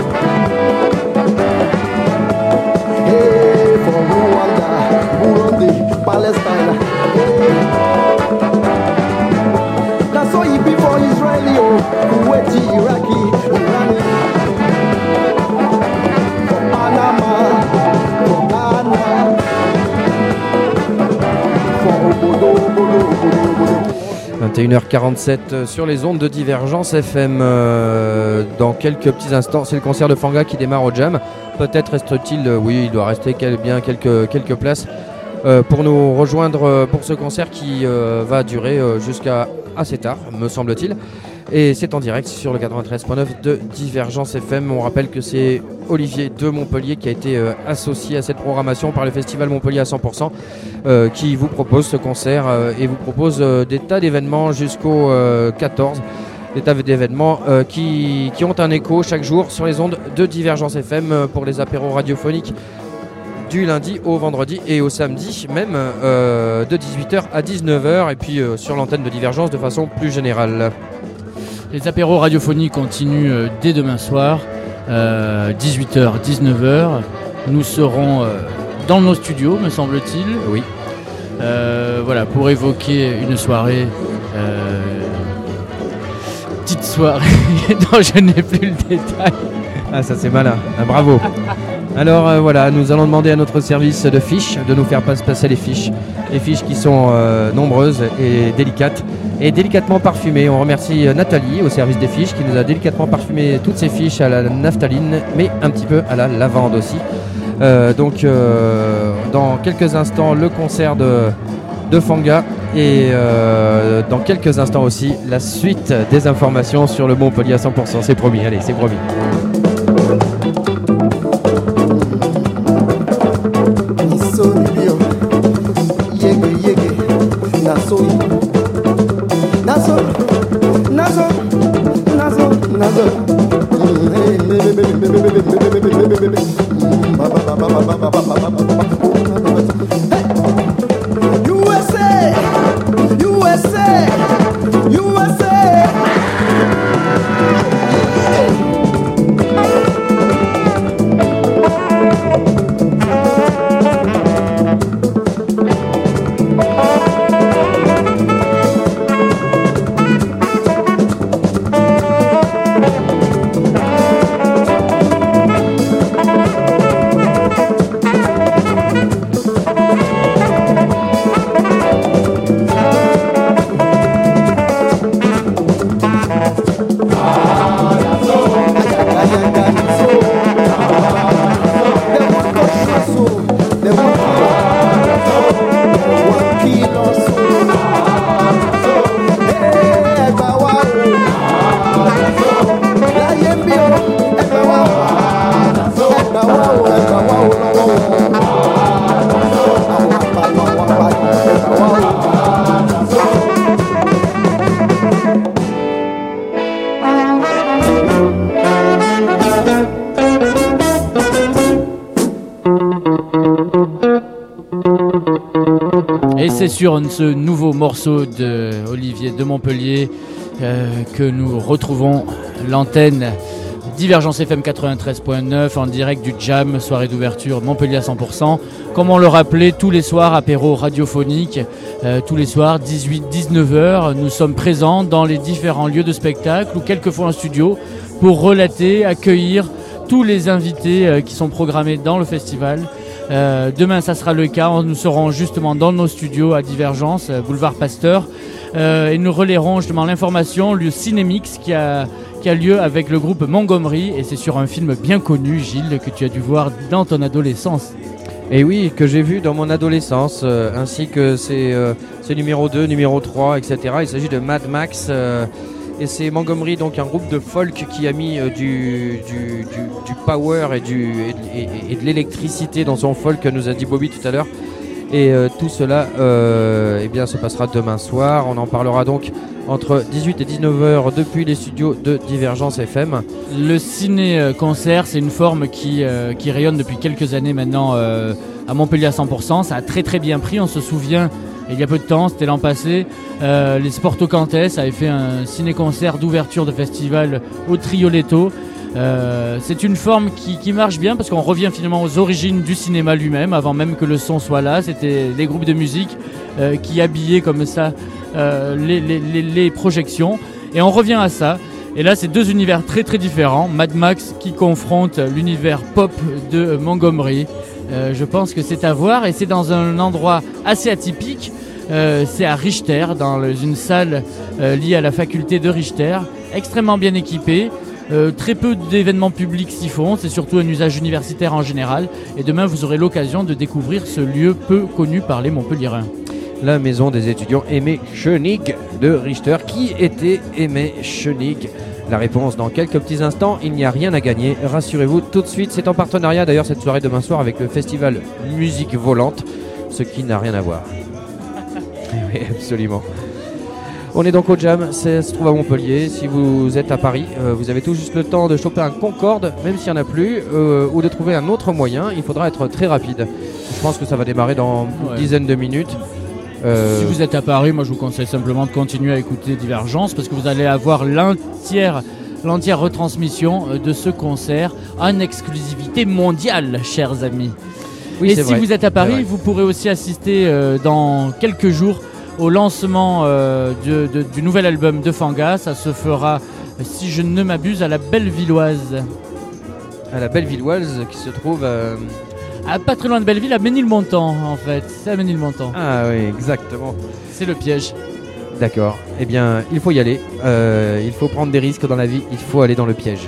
Speaker 6: Hey, from Rwanda, Burundi, Palestine. Hey. That's all you be for Israeli, oh, Kuwait, Iraqi, Irani. For Panama, for Ghana, for Obodo, Obodo, Obodo, Obodo.
Speaker 1: vingt et une heures quarante-sept sur les ondes de Divergence F M. Euh, dans quelques petits instants, c'est le concert de Fanga qui démarre au Jam. Peut-être reste-t-il, euh, oui, il doit rester quel- bien quelques, quelques places euh, pour nous rejoindre euh, pour ce concert qui euh, va durer euh, jusqu'à assez tard, me semble-t-il. Et c'est en direct sur le quatre-vingt-treize point neuf de Divergence F M. On rappelle que c'est Olivier de Montpellier qui a été euh, associé à cette programmation par le Festival Montpellier à cent pour cent euh, qui vous propose ce concert euh, et vous propose euh, des tas d'événements jusqu'au euh, quatorze. Des tas d'événements euh, qui, qui ont un écho chaque jour sur les ondes de Divergence F M euh, pour les apéros radiophoniques du lundi au vendredi et au samedi même euh, de dix-huit heures à dix-neuf heures et puis euh, sur l'antenne de Divergence de façon plus générale.
Speaker 8: Les apéros radiophoniques continuent euh, dès demain soir, euh, dix-huit heures, dix-neuf heures. Nous serons euh, dans nos studios, me semble-t-il.
Speaker 1: Oui.
Speaker 8: Euh, voilà, pour évoquer une soirée, euh, petite soirée dont je n'ai plus le détail.
Speaker 1: Ah, ça c'est malin, ah, bravo. Alors euh, voilà, nous allons demander à notre service de fiches de nous faire pas- passer les fiches. Les fiches qui sont euh, nombreuses et délicates et délicatement parfumées. On remercie euh, Nathalie au service des fiches qui nous a délicatement parfumé toutes ces fiches à la naphtaline mais un petit peu à la lavande aussi. Euh, donc euh, dans quelques instants le concert de, de Fanga et euh, dans quelques instants aussi la suite des informations sur le Montpellier à cent pour cent. C'est promis, allez, c'est promis.
Speaker 6: Isolibio, yege yege, nasoi, naso, naso, naso, naso. U S A, U S A, U S A.
Speaker 8: Et c'est sur ce nouveau morceau de Olivier de Montpellier euh, que nous retrouvons l'antenne Divergence F M quatre-vingt-treize point neuf en direct du Jam, soirée d'ouverture Montpellier à cent pour cent. Comme on le rappelait, tous les soirs, apéro radiophonique, euh, tous les soirs, dix-huit à dix-neuf heures, nous sommes présents dans les différents lieux de spectacle ou quelquefois en studio pour relater, accueillir tous les invités euh, qui sont programmés dans le festival. Euh, demain, ça sera le cas. Nous serons justement dans nos studios à Divergence, euh, boulevard Pasteur, euh, et nous relayerons justement l'information, le Cinémix qui a, qui a lieu avec le groupe Montgomery, et c'est sur un film bien connu, Gilles, que tu as dû voir dans ton adolescence.
Speaker 1: Et oui, que j'ai vu dans mon adolescence, euh, ainsi que ses, euh, ses numéro deux, numéro trois, et cetera. Il s'agit de Mad Max. Euh, et c'est Montgomery, donc un groupe de folk qui a mis euh, du, du, du, du power et, du, et, de- et- et de l'électricité dans son folk, nous a dit Bobby tout à l'heure. Et euh, tout cela euh, eh bien, se passera demain soir. On en parlera donc entre dix-huit et dix-neuf heures depuis les studios de Divergence F M.
Speaker 8: Le ciné-concert, c'est une forme qui, euh, qui rayonne depuis quelques années maintenant euh, à Montpellier à cent pour cent. Ça a très très bien pris. On se souvient, il y a peu de temps, c'était l'an passé, euh, les Sporto Cantes avaient fait un ciné-concert d'ouverture de festival au Trioletto. Euh, c'est une forme qui, qui marche bien parce qu'on revient finalement aux origines du cinéma lui-même, avant même que le son soit là. C'était les groupes de musique euh, qui habillaient comme ça euh, les, les, les, les projections. Et on revient à ça. Et là, c'est deux univers très très différents. Mad Max qui confronte l'univers pop de Montgomery. Euh, je pense que c'est à voir et c'est dans un endroit assez atypique. Euh, c'est à Richter, dans le- une salle euh, liée à la faculté de Richter, extrêmement bien équipée. Euh, très peu d'événements publics s'y font, c'est surtout un usage universitaire en général. Et demain, vous aurez l'occasion de découvrir ce lieu peu connu par les Montpelliérains.
Speaker 1: La maison des étudiants Aimé Chenig de Richter. Qui était Aimé Chenig? La réponse dans quelques petits instants. Il n'y a rien à gagner, rassurez-vous tout de suite. C'est en partenariat d'ailleurs cette soirée demain soir avec le festival Musique Volante, ce qui n'a rien à voir. Oui, absolument. On est donc au Jam, ça se trouve à Montpellier. Si vous êtes à Paris, euh, vous avez tout juste le temps de choper un Concorde, même s'il n'y en a plus, euh, ou de trouver un autre moyen. Il faudra être très rapide. Je pense que ça va démarrer dans une
Speaker 8: Ouais.
Speaker 1: dizaine de minutes. Euh,
Speaker 8: Si vous êtes à Paris, moi je vous conseille simplement de continuer à écouter Divergence parce que vous allez avoir l'entière, l'entière retransmission euh, de ce concert en exclusivité mondiale, chers amis.
Speaker 1: Oui,
Speaker 8: Et
Speaker 1: c'est
Speaker 8: si
Speaker 1: vrai.
Speaker 8: vous êtes à
Speaker 1: C'est
Speaker 8: Paris,
Speaker 1: vrai.
Speaker 8: vous pourrez aussi assister euh, dans quelques jours au lancement euh, de- de- du nouvel album de Fanga. Ça se fera, si je ne m'abuse, à la Bellevilloise.
Speaker 1: À la Bellevilloise qui se trouve. euh,
Speaker 8: Ah, pas très loin de Belleville, à Ménilmontant en fait. C'est à Ménilmontant.
Speaker 1: Ah oui, exactement.
Speaker 8: C'est le piège.
Speaker 1: D'accord. Eh bien, il faut y aller. Euh, il faut prendre des risques dans la vie. Il faut aller dans le piège.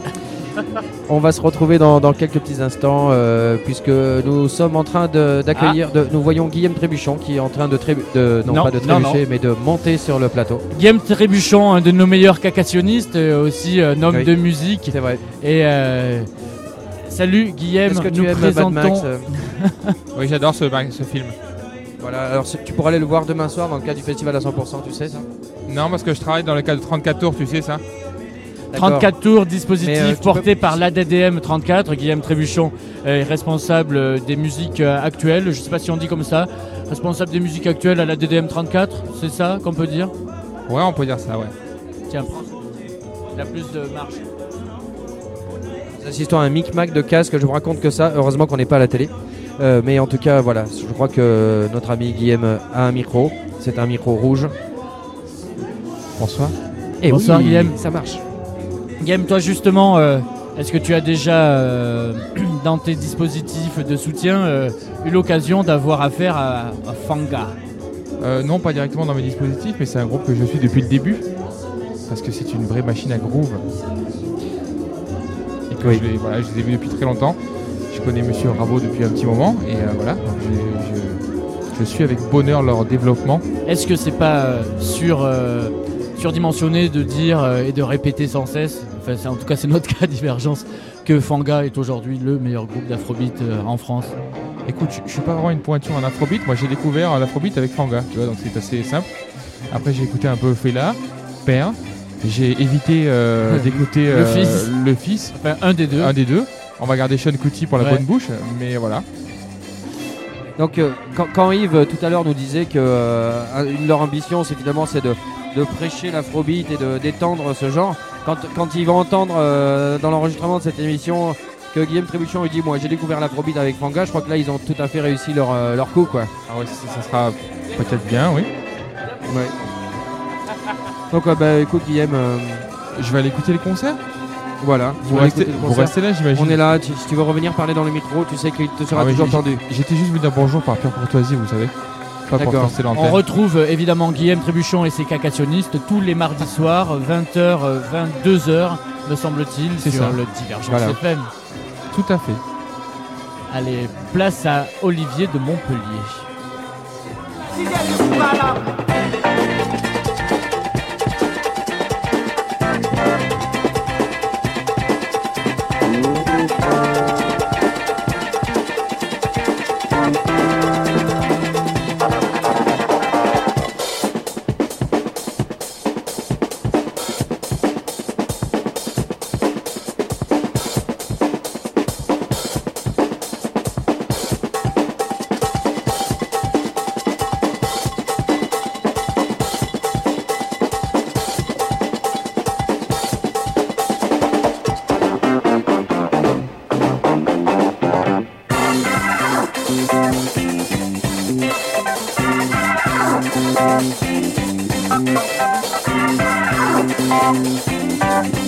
Speaker 1: On va se retrouver dans, dans quelques petits instants euh, puisque nous sommes en train de- d'accueillir. de- nous voyons Guillaume Trébuchon qui est en train de, trébu- de non,
Speaker 8: Non,
Speaker 1: pas de
Speaker 8: non,
Speaker 1: trébucher,
Speaker 8: non.
Speaker 1: mais de monter sur le plateau.
Speaker 8: Guillaume Trébuchon, un de nos meilleurs cacationnistes, euh, aussi un homme
Speaker 1: Oui.
Speaker 8: de musique.
Speaker 1: C'est vrai.
Speaker 8: Et euh, salut Guillaume,
Speaker 1: Est-ce que tu
Speaker 8: nous
Speaker 1: aimes
Speaker 8: présentons.
Speaker 1: Mad Max euh,
Speaker 13: Oui, j'adore ce, ce film.
Speaker 1: Voilà. Alors c'est- tu pourras aller le voir demain soir dans le cadre du festival à cent pour cent. Tu sais ça?
Speaker 13: Non, parce que je travaille dans le cadre de trente-quatre tours, tu sais ça.
Speaker 1: D'accord.
Speaker 8: trente-quatre tours, dispositif
Speaker 1: Mais, euh, tu
Speaker 8: porté
Speaker 1: peux-
Speaker 8: par l'A D D M trente-quatre. Guillaume Trébuchon est responsable euh, des musiques euh, actuelles. Je ne sais pas si on dit comme ça. Responsable des musiques actuelles à l'A D D M trente-quatre, c'est ça qu'on peut dire?
Speaker 13: Ouais, on peut dire ça, ouais.
Speaker 8: Tiens, prends. Il a plus de marge.
Speaker 1: Nous assistons à un micmac de casque. Je vous raconte que ça. Heureusement qu'on n'est pas à la télé. Euh, mais en tout cas, voilà. Je crois que notre ami Guillaume a un micro. C'est un micro rouge.
Speaker 13: Bonsoir.
Speaker 1: Et
Speaker 8: Bonsoir,
Speaker 1: oui,
Speaker 8: Guillaume.
Speaker 1: Ça marche.
Speaker 8: Guillaume, toi justement, euh, est-ce que tu as déjà, euh, dans tes dispositifs de soutien, euh, eu l'occasion d'avoir affaire à, à Fanga?
Speaker 13: Euh, non, pas directement dans mes dispositifs, mais c'est un groupe que je suis depuis le début. Parce que c'est une vraie machine à groove. Et que
Speaker 1: Oui.
Speaker 13: je, les, voilà, je les ai vus depuis très longtemps. Je connais Monsieur Rabot depuis un petit moment. Et euh, voilà, donc je, je- je suis avec bonheur leur développement.
Speaker 8: Est-ce que c'est pas euh, sur, euh, surdimensionné de dire euh, et de répéter sans cesse, enfin c'est- en tout cas c'est notre cas Divergence, que Fanga est aujourd'hui le meilleur groupe d'afrobeat euh, en France?
Speaker 13: Écoute, je, je suis pas vraiment une pointure en afrobeat. Moi, j'ai découvert l'afrobeat avec Fanga, tu vois, donc c'est assez simple. Après, j'ai écouté un peu Fela, Père. J'ai évité euh, d'écouter
Speaker 8: Le
Speaker 13: euh,
Speaker 8: fils.
Speaker 13: le fils,
Speaker 8: Enfin un des deux.
Speaker 13: un des deux. On va garder Sean Kuti pour la
Speaker 8: Ouais.
Speaker 13: bonne bouche, mais voilà.
Speaker 1: Donc euh, quand, quand Yves euh, tout à l'heure nous disait que euh, une de leurs ambitions c'est évidemment c'est de, de prêcher l'afrobeat et de d'étendre ce genre, quand, quand ils vont entendre euh, dans l'enregistrement de cette émission que Guillaume Trébuchon lui dit moi j'ai découvert l'afrobeat avec Fanga, je crois que là ils ont tout à fait réussi leur, euh, leur coup quoi.
Speaker 13: Ah ouais, ça, ça sera peut-être bien, oui.
Speaker 1: Ouais. Donc euh, bah écoute Guillaume, euh,
Speaker 13: Je vais aller écouter les concerts.
Speaker 1: voilà,
Speaker 13: Vous,
Speaker 1: on va
Speaker 13: restez,
Speaker 1: écouter le
Speaker 13: vous
Speaker 1: concert.
Speaker 13: restez là, j'imagine.
Speaker 1: On est là, tu- si tu veux revenir parler dans le micro, tu sais qu'il te sera
Speaker 13: Ah ouais,
Speaker 1: toujours
Speaker 13: j'ai-
Speaker 1: tendu.
Speaker 13: J'étais juste venu dire bonjour par pure courtoisie, vous savez. Pas pour
Speaker 1: D'accord.
Speaker 13: forcer
Speaker 8: On
Speaker 13: l'antenne.
Speaker 8: retrouve euh, évidemment Guillaume Trébuchon et ses cacationnistes tous les mardis soirs, vingt heures, vingt-deux heures, me semble-t-il,
Speaker 13: C'est
Speaker 8: sur
Speaker 13: ça.
Speaker 8: le Divergence
Speaker 1: Voilà.
Speaker 8: F M.
Speaker 13: Tout à fait.
Speaker 8: Allez, place à Olivier de Montpellier.
Speaker 10: Thank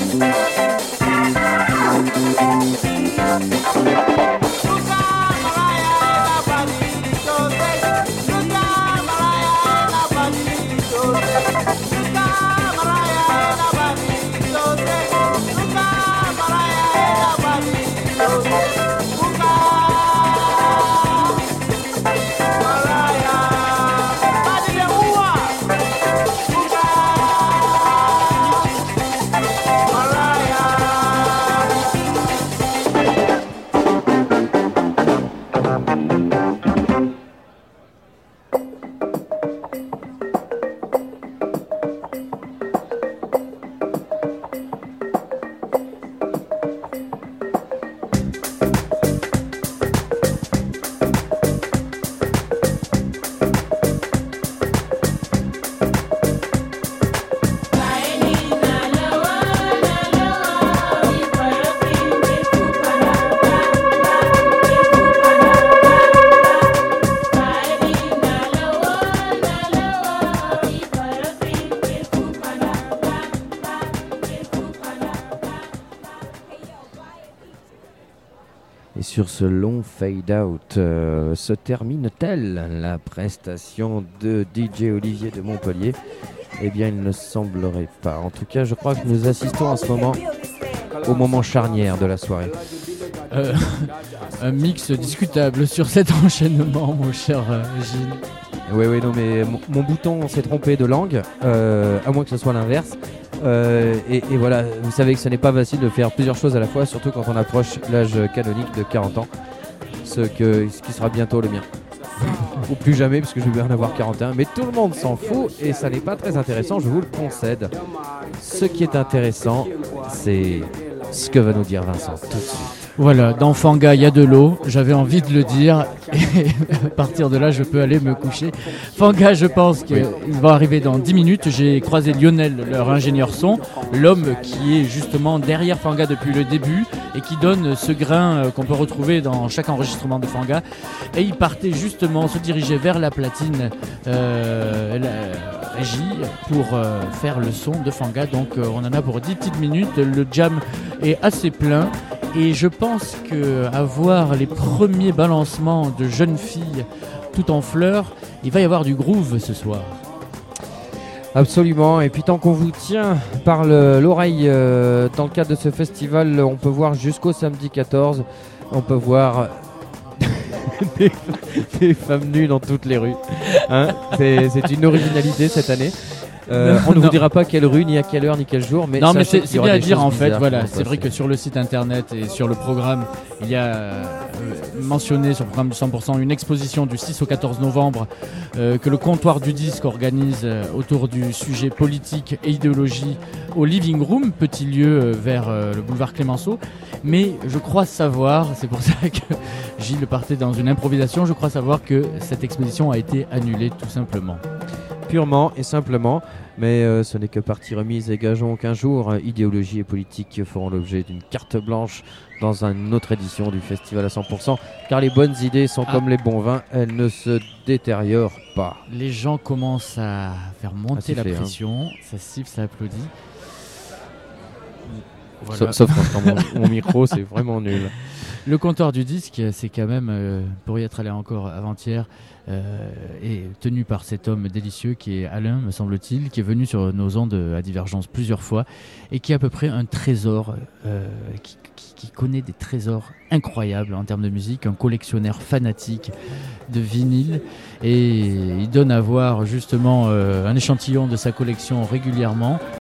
Speaker 1: Et sur ce long fade-out, euh, se termine-t-elle la prestation de D J Olivier de Montpellier? Eh bien, il ne semblerait pas. En tout cas, je crois que nous assistons en ce moment au moment charnière de la soirée.
Speaker 8: Euh, un mix discutable sur cet enchaînement, mon cher euh, Gilles.
Speaker 1: Oui, oui, non, mais mon, mon bouton s'est trompé de langue, euh, à moins que ce soit l'inverse. Euh, et, et voilà, vous savez que ce n'est pas facile de faire plusieurs choses à la fois, surtout quand on approche l'âge canonique de quarante ans, ce, que, ce qui sera bientôt le mien. Ou plus jamais, parce que je vais bien en avoir quarante et un, mais tout le monde s'en fout et ça n'est pas très intéressant, je vous le concède. Ce qui est intéressant, c'est ce que va nous dire Vincent tout de suite.
Speaker 8: Voilà, dans Fanga, il y a de l'eau, j'avais envie de le dire, et à partir de là, je peux aller me coucher. Fanga, je pense qu'il oui. va arriver dans dix minutes. J'ai croisé Lionel, leur ingénieur son, l'homme qui est justement derrière Fanga depuis le début et qui donne ce grain qu'on peut retrouver dans chaque enregistrement de Fanga. Et il partait justement se diriger vers la platine euh, la régie pour euh, faire le son de Fanga. Donc euh, on en a pour dix petites minutes, le jam est assez plein. Et je pense qu'avoir les premiers balancements de jeunes filles tout en fleurs, il va y avoir du groove ce soir.
Speaker 1: Absolument, et puis tant qu'on vous tient par le, l'oreille euh, dans le cadre de ce festival, on peut voir jusqu'au samedi quatorze, on peut voir des, des femmes nues dans toutes les rues. Hein, c'est, c'est une originalité cette année. Euh, on ne vous dira pas quelle rue, ni à quelle heure, ni quel jour, mais
Speaker 8: non, mais c'est, c'est bien à dire en fait. Voilà, c'est
Speaker 1: passer.
Speaker 8: vrai que sur le site internet et sur le programme, il y a euh, mentionné sur le programme du cent pour cent une exposition du six au quatorze novembre euh, que le comptoir du disque organise euh, autour du sujet politique et idéologie au Living Room, petit lieu euh, vers euh, le boulevard Clémenceau. Mais je crois savoir, c'est pour ça que Gilles partait dans une improvisation, je crois savoir que cette exposition a été annulée tout simplement.
Speaker 1: Purement et simplement, mais euh, ce n'est que partie remise et gageons qu'un jour, euh, idéologie et politique feront l'objet d'une carte blanche dans une autre édition du festival à cent pour cent, car les bonnes idées sont ah. comme les bons vins, elles ne se détériorent pas.
Speaker 8: Les gens commencent à faire monter siffler, la pression, hein. Ça siffle, ça applaudit.
Speaker 1: Voilà. Sauf quand mon, mon micro, c'est vraiment nul.
Speaker 8: Le comptoir du disque, c'est quand même, euh, pour y être allé encore avant-hier, euh, est tenu par cet homme délicieux qui est Alain, me semble-t-il, qui est venu sur nos ondes à Divergence plusieurs fois et qui est à peu près un trésor, euh, qui, qui, qui connaît des trésors incroyables en termes de musique, un collectionneur fanatique de vinyle, et il donne à voir justement euh, un échantillon de sa collection régulièrement.